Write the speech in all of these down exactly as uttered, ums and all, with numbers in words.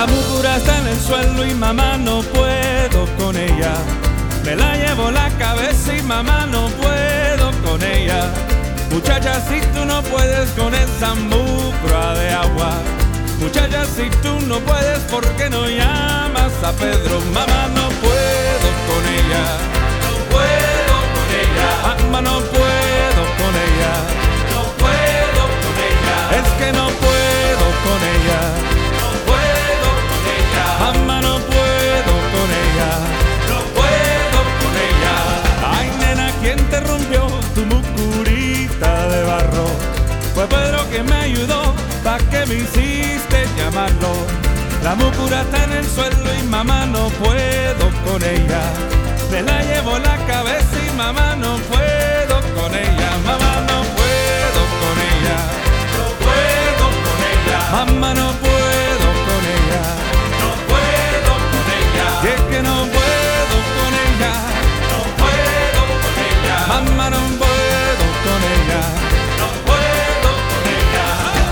La mucura está en el suelo y mamá no puedo con ella. Me la llevo la cabeza y mamá no puedo con ella. Muchacha, si tú no puedes con esa mucra de agua, muchacha, si tú no puedes, ¿por qué no llamas a Pedro? Mamá, no puedo con ella, no puedo con ella. Mamá, no puedo con ella, no puedo con ella. Es que no puedo con ella, no puedo con ella. Mamá, no puedo con ella, no puedo con ella. Ay, nena, ¿quién te rompió tu mucurita de barro? Fue Pedro que me ayudó, ¿pa' qué me hiciste llamarlo? La mucura está en el suelo y mamá no puedo con ella. Me la llevo la cabeza y mamá no puedo con ella. Mamá, no puedo con ella, no puedo con ella. Mamá, no puedo con ella, no puedo con ella. Y es que no puedo con ella, no puedo con ella. Mamá, no puedo con ella, no puedo con ella.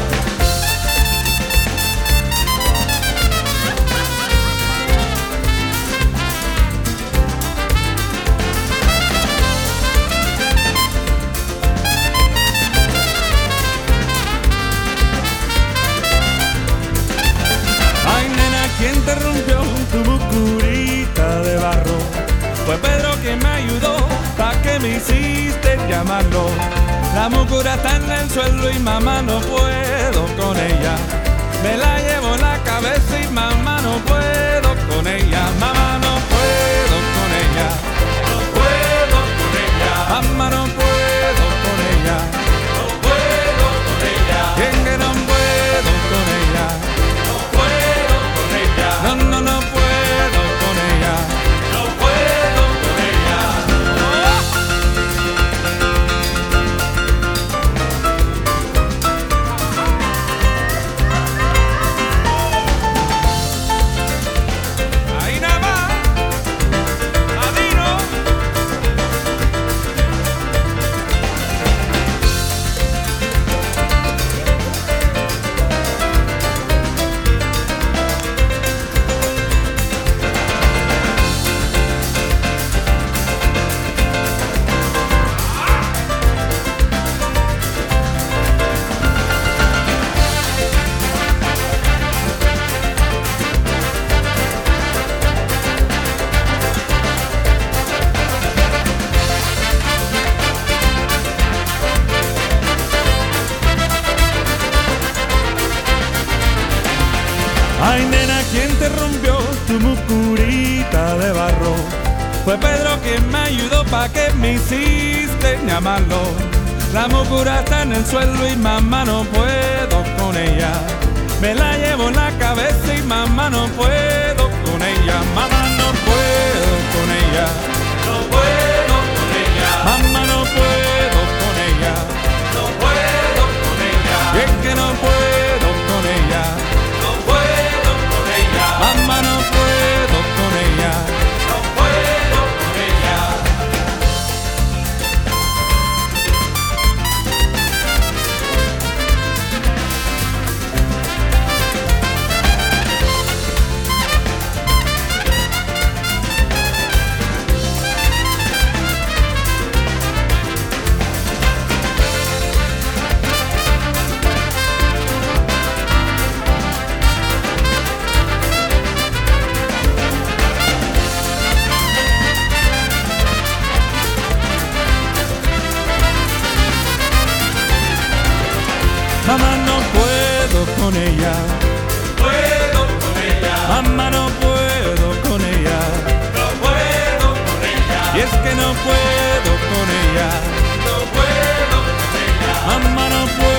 ¿Quién te rompió tu mucurita de barro? Fue Pedro que me ayudó, ¿pa' qué me hiciste llamarlo? La mucura está en el suelo y mamá no puedo con ella. Me la llevo la cabeza y mamá no puedo con ella. Mamá, no puedo con ella, no puedo con ella. Mamá, no puedo con ella, no puedo con ella. ¿Quién que no puedo con ella? No, no, no puedo con ella, no puedo con ella. Ahí nada más, Adino. Ay, nena, ¿quién te rompió tu mucurita de barro? Fue Pedro que me ayudó, ¿pa' qué me hiciste llamarlo? La mucura está en el suelo y mamá no puedo con ella. Me la llevo en la cabeza y mamá no puedo con ella. Mamá, no puedo con ella, no puedo con ella. Mamá, no puedo con ella, no puedo con ella. Y es que no puedo con ella, no puedo con ella. Mamá, no puedo con ella, no puedo con ella. Mamá, no puedo con ella, puedo con ella. Mamá, no puedo con ella, no puedo con ella. Y es que no puedo con ella, no puedo con ella. Mamá, no puedo.